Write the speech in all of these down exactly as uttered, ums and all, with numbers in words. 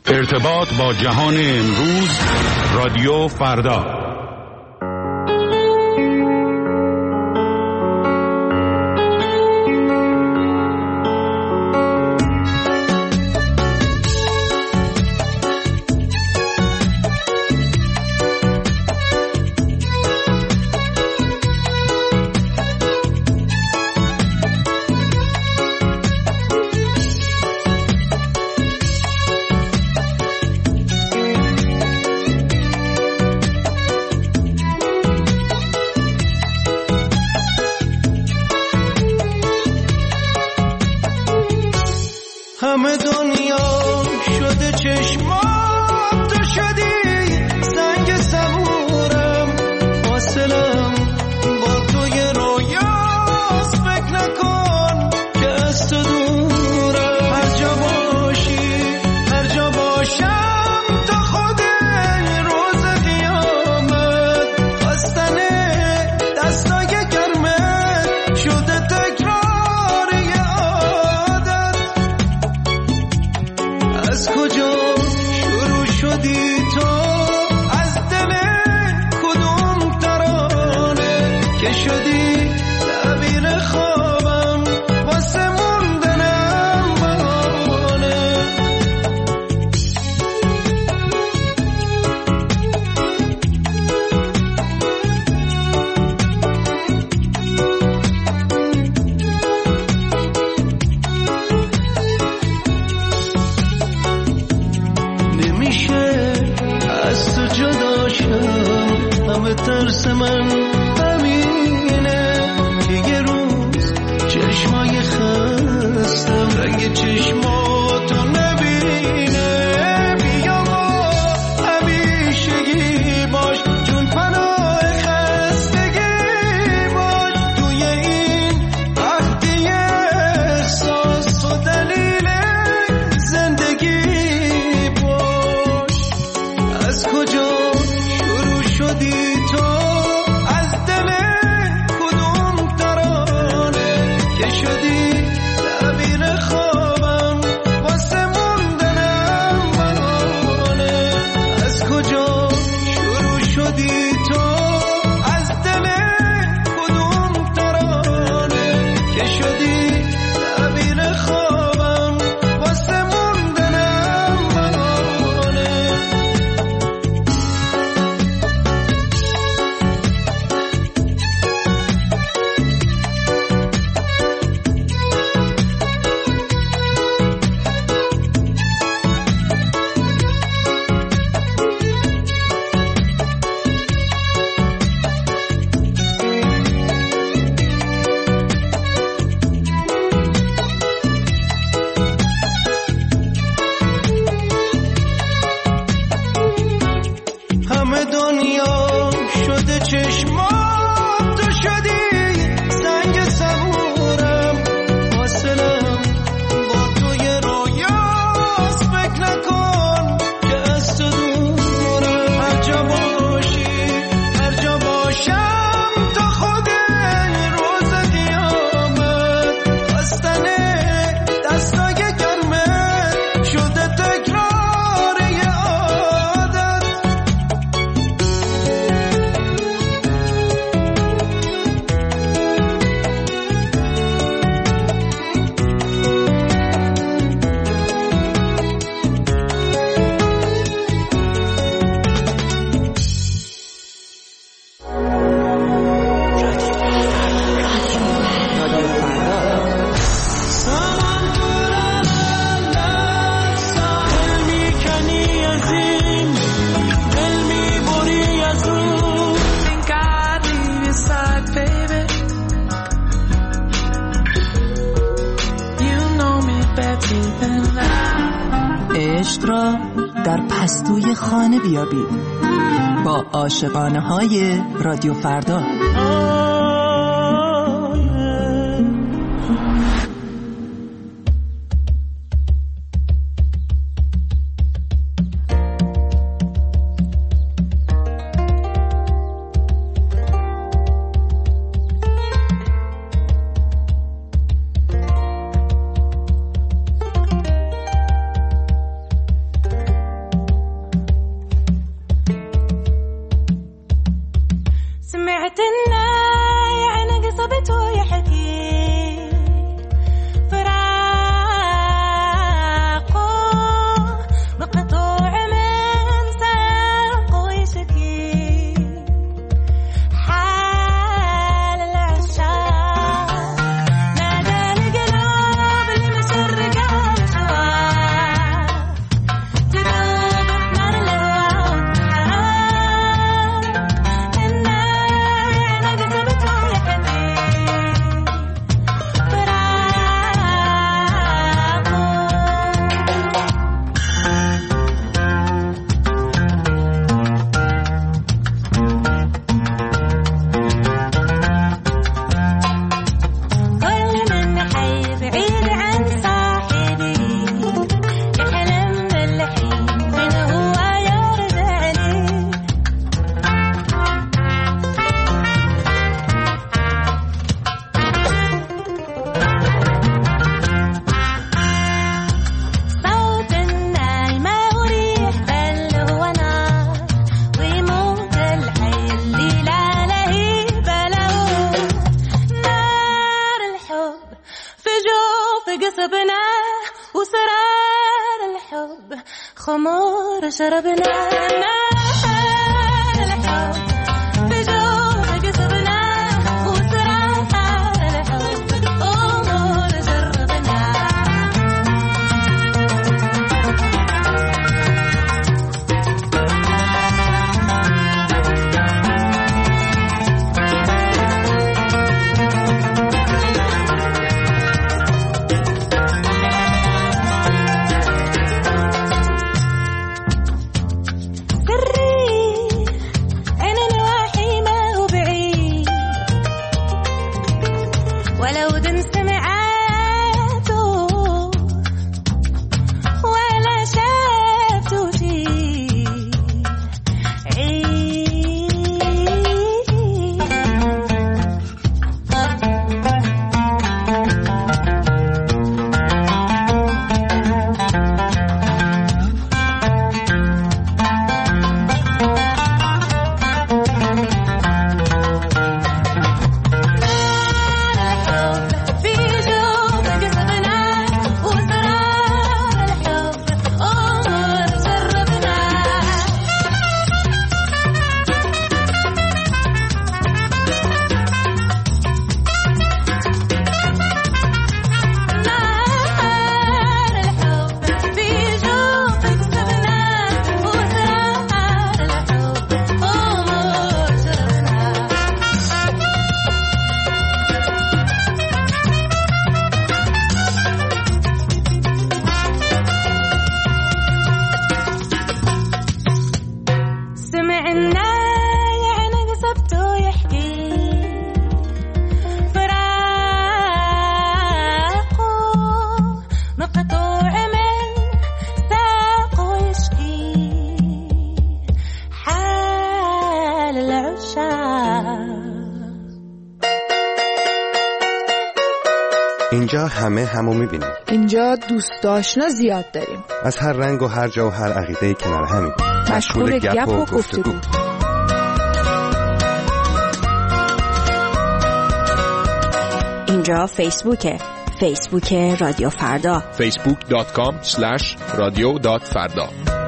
ارتباط با جهان امروز، رادیو فردا. همه دنیا شده چشمات، تو شدی سنگ صبورم، حاصلم با توی رویاست، فکر نکن که از تو دورم. هر جا باشی هر جا باشم تا خود روز قیامت، خواستن دستای گرمت شده تکرار یه عادت. از کجا شروع شدی تو، از دل کدوم ترانه که شدی تعبیر خوابم، واسه موندنم بهانه. نمیشه از تو جدا شم، همه ترس من همینه که یه روز چشمای خستم رنگ چشماتو نبینه. بیا با همیشگی باش، جون پناه خستگی باش، توی این وقتی احساس و دلیل زندگی باش. از کجا شروع شدی تو، از دل کدوم ترانه که شدی تعبیر خوابم، واسه موندنم بهانه. از کجا شروع شدی تو، از دل کدوم ترانه که شدی تعبیر خوابم، واسه موندنم بهانه. همه دنیا شده چشمات، تو شدی سنگ صبورم، حاصلم با توی رویاست، فکر نکن که از تو دورم. هر جا باشی هر جا باشم تا خود روز قیامت، خواستن دستای گرمت شده تکرار یه عادت. سامان دورم ساحل میکنی از این دل میبری از اون. Think I'd leave your side, baby. You know me better than that. عشق را در پستوی خانه بیابید با عاشقانه های رادیو فردا. خمار شربنا اینجا همه همو میبینیم. اینجا دوست آشنا زیاد داریم. از هر رنگ و هر جا و هر عقیده‌ای کنار همیم. مشغول گپ و گفتگو. اینجا فیسبوکه. فیسبوک رادیو فردا. فیسبوک دات کام اسلش رادیو دات فردا.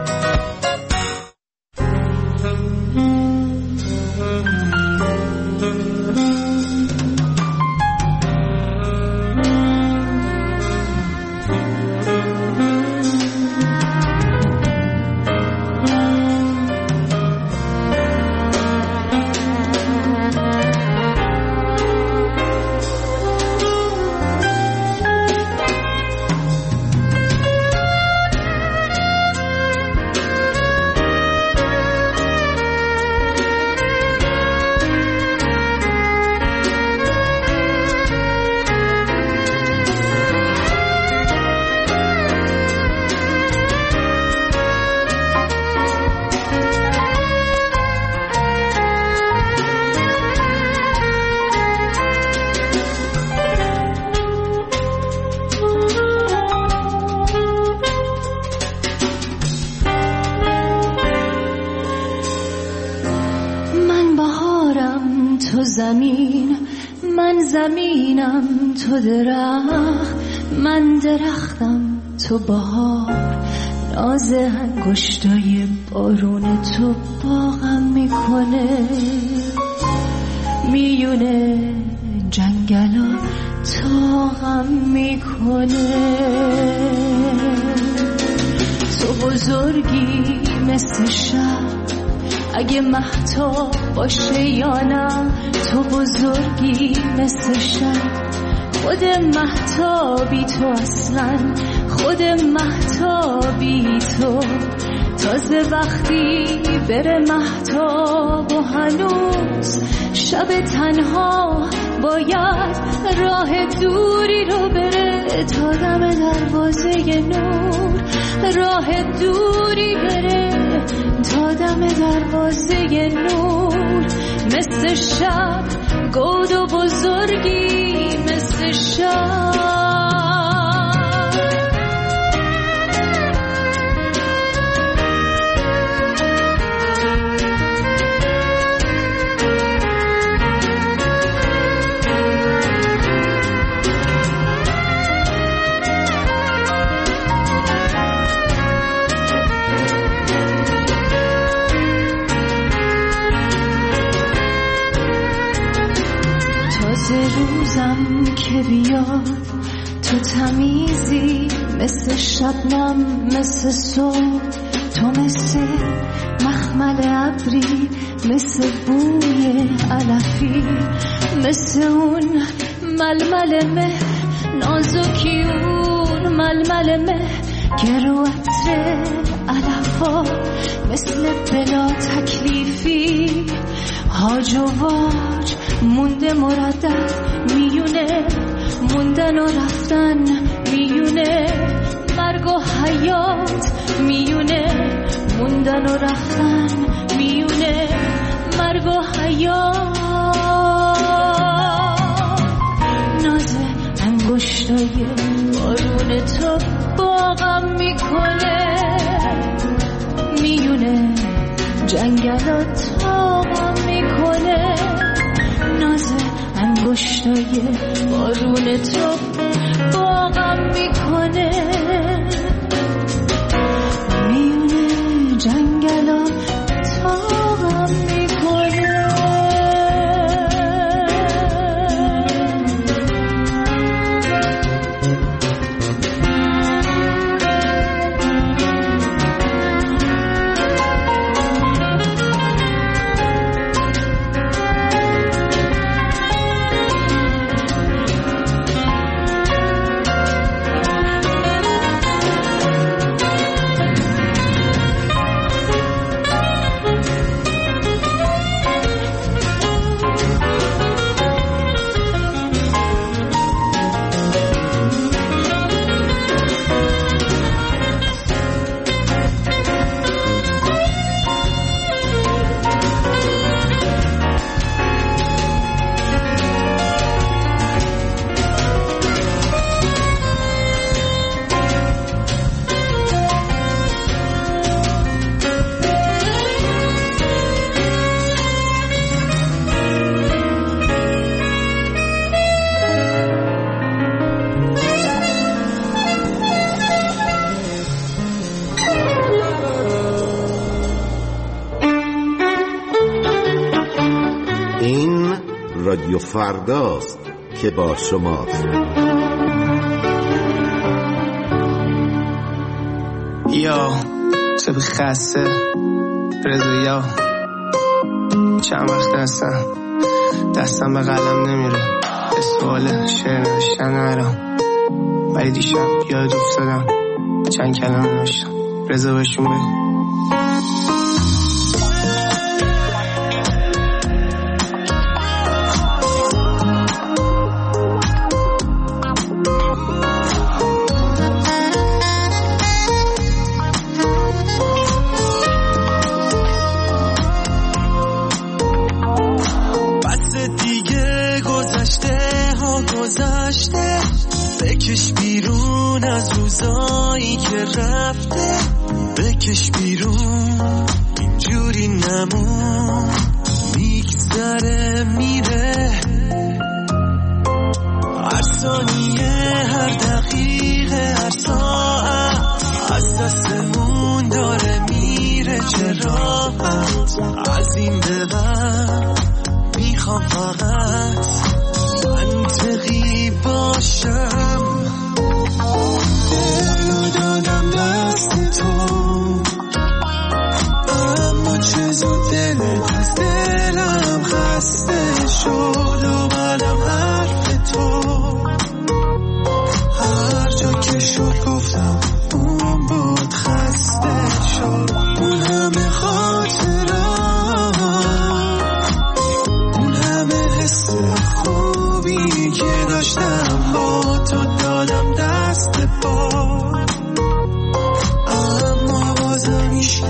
زمین، من زمینم تو درخت، من درختم تو بهار، ناز انگشتای بارون تو باغم میکنه، میونه جنگلا تاغم میکنه. تو بزرگی مثل شب، اگه مهتاب باشه یا نه، تو بزرگی مثل شب، خود مهتابی تو اصلا، خود مهتابی تو. تازه وقتی بره مهتاب و هنوز شب تنها باید راه دوری رو بره تا دم دروازه نور، راه دوری بره تا دم دروازه نور. مثل شب گود و بزرگی مثل شب. روزم که بیاد تو تمیزی مثل شبنم مثل صبح، تو مثل مخمل ابری مثل بوی علفی، مثل اون ململ مه نازکی، اون ململ مه که رو عطر علفا، مثل بلا تکلیفی هاج و واج مونده مردد میونه، موندن و رفتن میونه، مرگ و حیات میونه، موندن و رفتن میونه، مرگ و حیات. ناز انگشتای بارون تو باغم میکنه، میونه جنگل تاقم میکنه، ناز انگشتای بارون تو باغم میکنه، میونه جنگل تاقم میکنه. رادیو فرداست که با شماست. یا شب خسته رضا، چند وقت هستم دستم به قلم نمیره، به سوال شعر نوشتن نرم، ولی دیشب یاد افتادم چند کلمه نوشتم. رضا بهشون بگو. بکش بیرون از روزایی که رفته، بکش بیرون اینجوری نمون، میگذره میره هر ثانیه هر دقیقه هر ساعت، از دستمون داره میره چه راحت. از این به بعد میخوام فقط منطقی باشم، دلو دادم دست تو، اما چه زود دلت از دلم خسته شد و بعدم حرف تو، هر جا که شد گفتم اون بود خسته شد، اون همه خاطرم، اون همه حس خوبی که داشتم با تو دادم دست پا، اما بازم ایش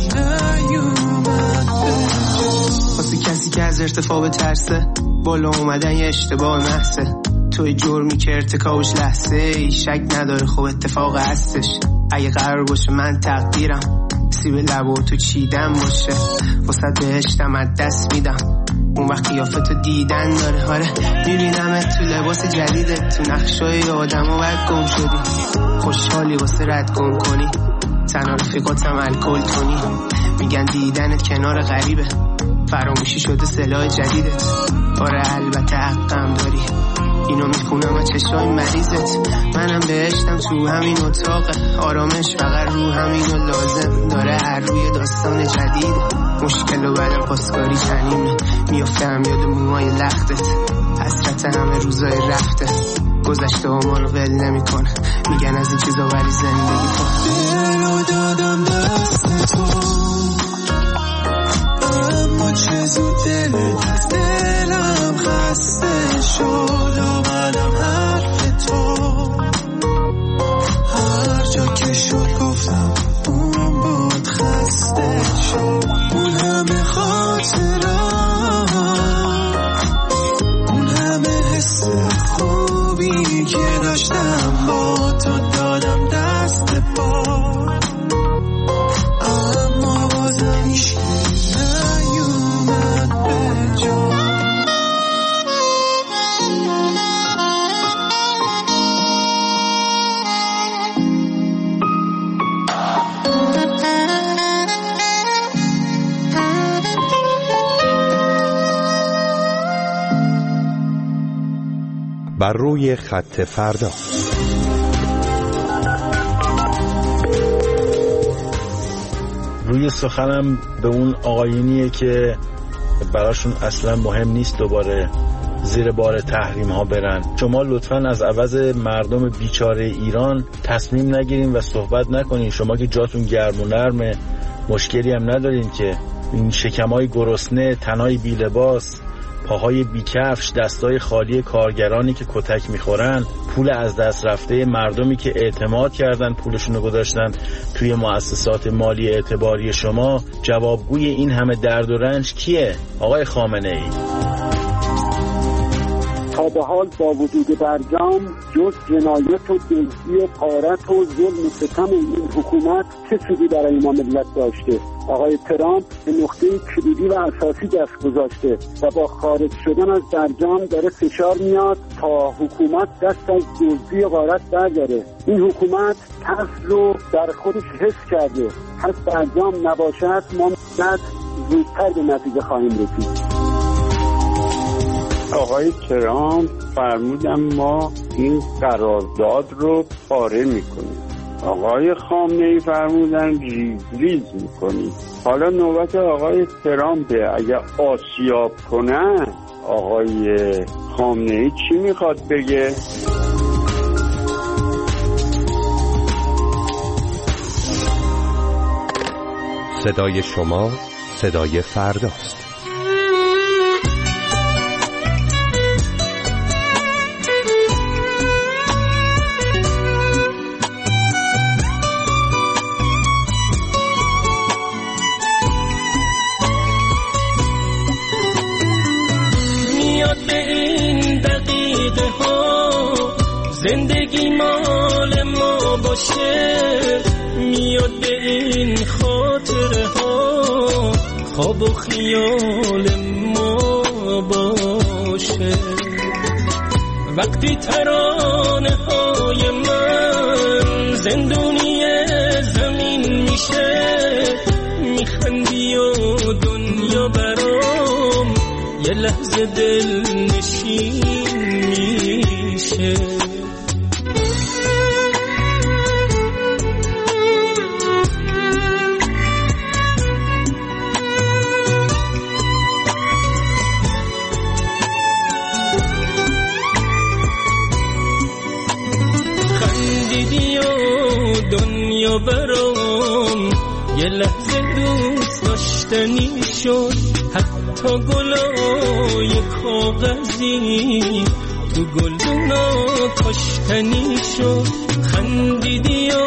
نیومد واسه کسی که از ارتفاع به ترسه، بالا اومدن یه اشتباه محضه، توی جرمی که ارتکابش لحظه ای شک نداره خب اتفاق هستش. اگه قرار باشه من تقدیرم سیب لبو تو چیدن باشه، واسه بهشتم از دست میدم، اون وقت قیافتو دیدن داره. آره میبینم تو لباس جدیده، تو نقشای آدم و بعد گم شدی، خوشحالی واسه رد گم کنی، تنها رفیقاتم الکل تونی، میگن دیدنت کنار غریبه، فراموشی شده سلاح جدیدت. آره البته حقم داری، اینو میخونم از چشای مریضت. منم بهشتم تو همین اتاقه، آرامش فقط رو همینو لازم داره. هر روی داستان جدید مشکل و بعدم پاسکاری تنیمه، میافتم یاد موهای لختت. حسرت همه روزای رفته، گذشته ها ما رو ول نمی کنه. میگن از این چیزا ولی زندگی کن. دلو دادم دست تو، اما چه زود دلت از دلم خسته شد. آمدم حرف تو، هر جا که شد گفتم اون بود خسته شد. اون همه خاطرم، اون همه حس خوبی که داشتم با تو دادم دست پا. اما بازم هیچ نیومد به جا. بر روی خط فردا. روی سخنم به اون آقایونیه که براشون اصلا مهم نیست دوباره زیر بار تحریم ها برن. شما لطفاً از عوض مردم بیچاره ایران تصمیم نگیرین و صحبت نکنین. شما که جاتون گرم و نرمه، مشکلی هم ندارین که این شکمای گرسنه، تنهای بی لباس، پاهای بیکفش، دستای خالی کارگرانی که کتک میخورن، پول از دست رفته مردمی که اعتماد کردن پولشونو گذاشتن توی مؤسسات مالی اعتباری شما، جوابگوی این همه درد و رنج کیه؟ آقای خامنه ای. تا به حال با وجود برجام جز جنایت و دزدی و غارت و ظلم و ستم این حکومت چه سودی برای ما ملت داشته؟ آقای ترامپ به نقطه کلیدی و اساسی دست گذاشته و با خارج شدن از برجام داره فشار میاد تا حکومت دست از دزدی و غارت برداره. این حکومت ترس رو در خودش حس کرده. پس برجام نباشد ما ملت زودتر به نتیجه خواهیم رسید. آقای ترامپ فرمودن ما این قرارداد رو پاره میکنیم. آقای خامنه‌ای فرمودن ریز ریز میکنیم. حالا نوبت آقای ترامپه. اگر آسیاب کنن آقای خامنه‌ای چی میخواد بگه؟ صدای شما صدای فرداست. زندگی مال ما باشه، میاد به این خاطره ها، خواب و خیال ما باشه. وقتی ترانه های من زندونی زمین میشه، میخندی و دنیا برام یه لحظه دل نشین میشه. دنیا برام یه لحظه دوست داشتنی شد، حتی گلای کاغذی تو گلدونا کاشتنی شد. خندیدی و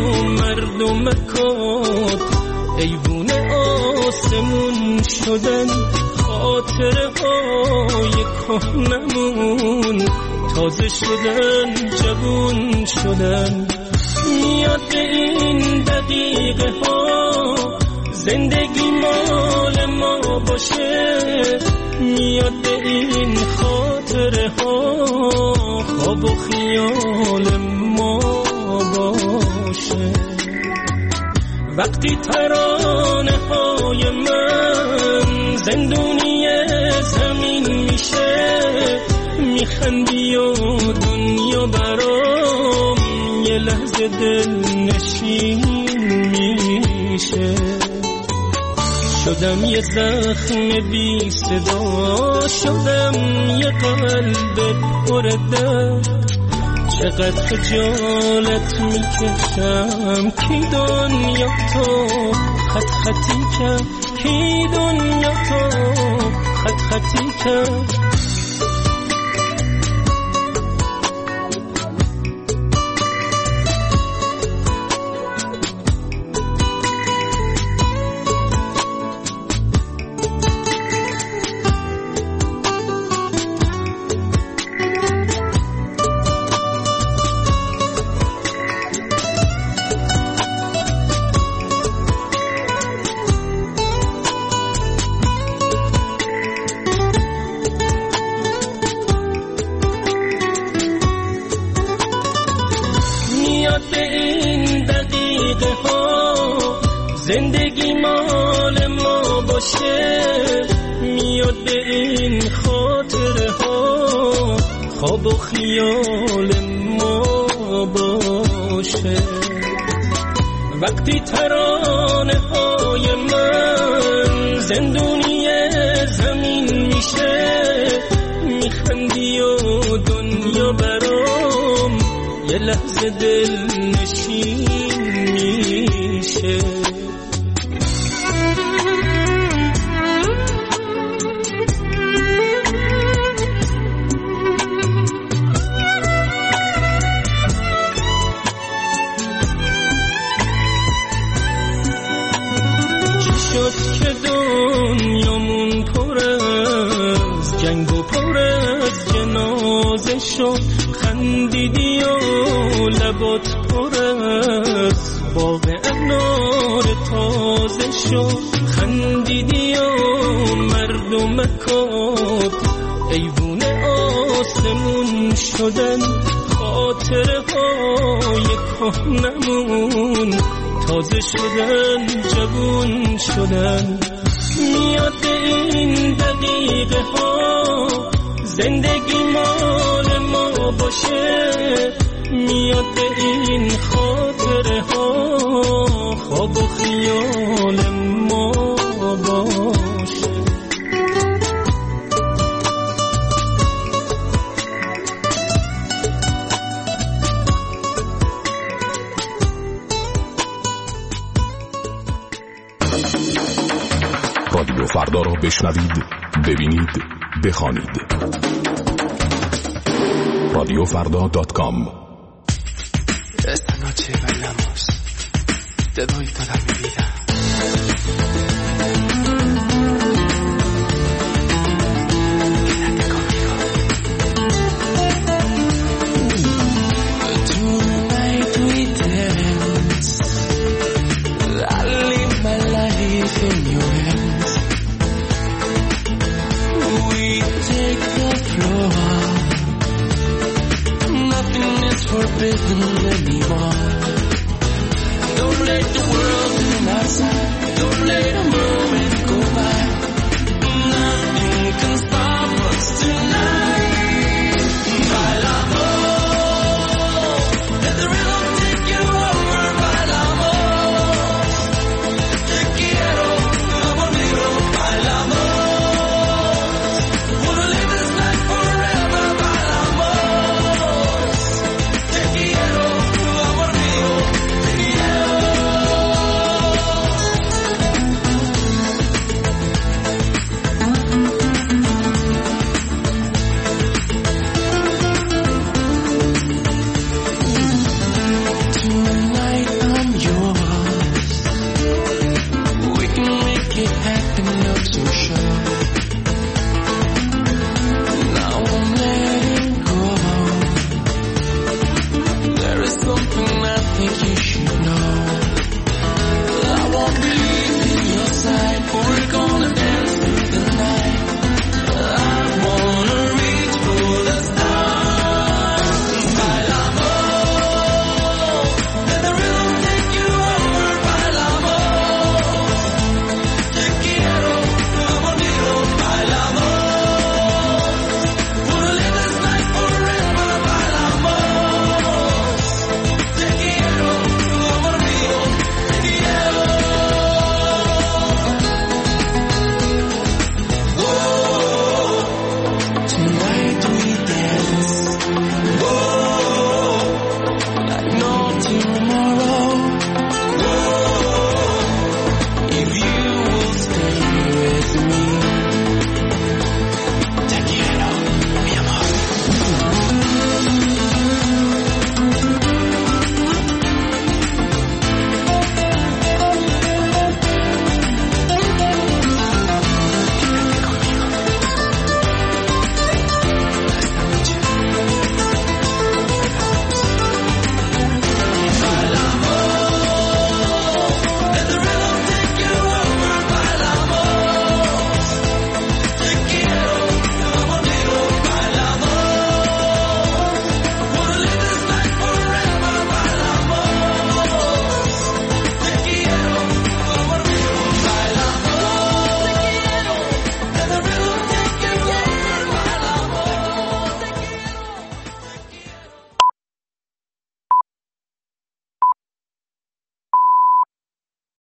مردمکات ایوون آسمون شدن، خاطره های کهنمون تازه شدن، جوون شدن. میاد به این دقیقه ها زندگی مال ما باشه، میاد به این خاطره ها خواب و خیال ما باشه. وقتی ترانه های من زندونی زمین میشه، میخندی و دنیا برام یه لحظه دل نشین میشه. شدم یه زخم بی صدا، شدم یه قلب پر درد، چقدر خجالت میکشم. کی دنیا تو خط خطی کرد، کی دنیا تو خط خطی کرد. زندگی مال ما باشه، میاد به این خاطره ها، خواب و خیال ما باشه. وقتی ترانه های من زندونی زمین میشه، میخندی و دنیا برام یه لحظه دل نشین میشه. که دنیامون پر از جنگ و پر از جنازه شد، خندیدی و لبات پر از باغ انار تازه شد. خندیدی و مردمکات ایوون آسمون شدن، خاطره های کهنمون تازه شدن، جوون شدن. میاد این دقیقه ها زندگی مال ما باشه، میاد این خاطره ها خواب و خیال ما باشه. رادیو فردا را بشنوید، ببینید، بخوانید. رادیو فردا دات کام. Esta noche bailamos, te doy toda mi vida. Quédate conmigo. Tonight we dance, I live my life in your hands. We take the floor, nothing is forbidden anymore. Don't let the